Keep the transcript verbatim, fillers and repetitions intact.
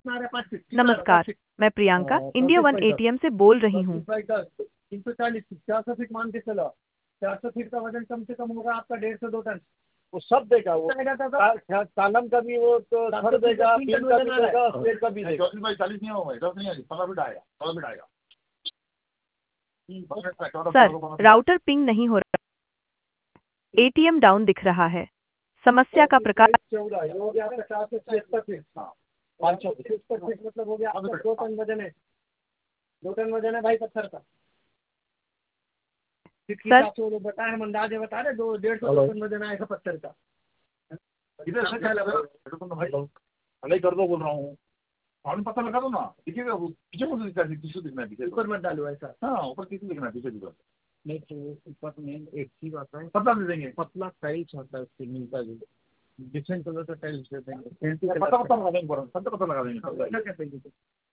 कितना आ रहा है? पाँच फीट। नमस्कार, मैं प्रियंका इंडिया वन एटीएम से बोल रही हूँ। तीन सौ चालीस फीट, चार सौ फीट मान के चलो। चार सौ फीट का वजन कम से कम होगा आपका डेढ़ सौ दो टन। वो सब देगा, वो सालम का भी, वो तो घर देगा, पीन का भी देगा, स्टेट का भी देगा। चौबीस बाई चालीस नहीं होगा, दस नहीं आएगी, पंद्रह फीट आएगा, चौदह फीट आएगा। सर, राउटर पिंग नहीं हो रहा, एटीएम डाउन दिख रहा है। समस्या का प्रकार चौदह ये हो गया पचास से छिहत्तर फीट। हाँ, पाँच सौ छिहत्तर फीट मतलब हो गया आपका दो टन वजन है। दो टन वजन है भाई पत्थर का। सर, आप तो बता है, अंदाजे बता रहे दो डेढ़ सौ दो टन वजन आएगा पत्थर का। इधर से क्या लगा भाई? अरे कर दो बोल रहा हूँ, और पता लगा दो ना। देखिएगा पीछे को दिखता है, पीछे दिखना है, पीछे ऊपर मत डालो ऐसा। हाँ, ऊपर किसी दिखना है, पीछे दिखा नहीं तो ऊपर में एक चीज आता है, पतला दे देंगे, पतला टाइल्स आता है उससे मिलता है, डिफरेंट कलर का टाइल्स दे देंगे, पता पता लगा देंगे, पता पता लगा देंगे।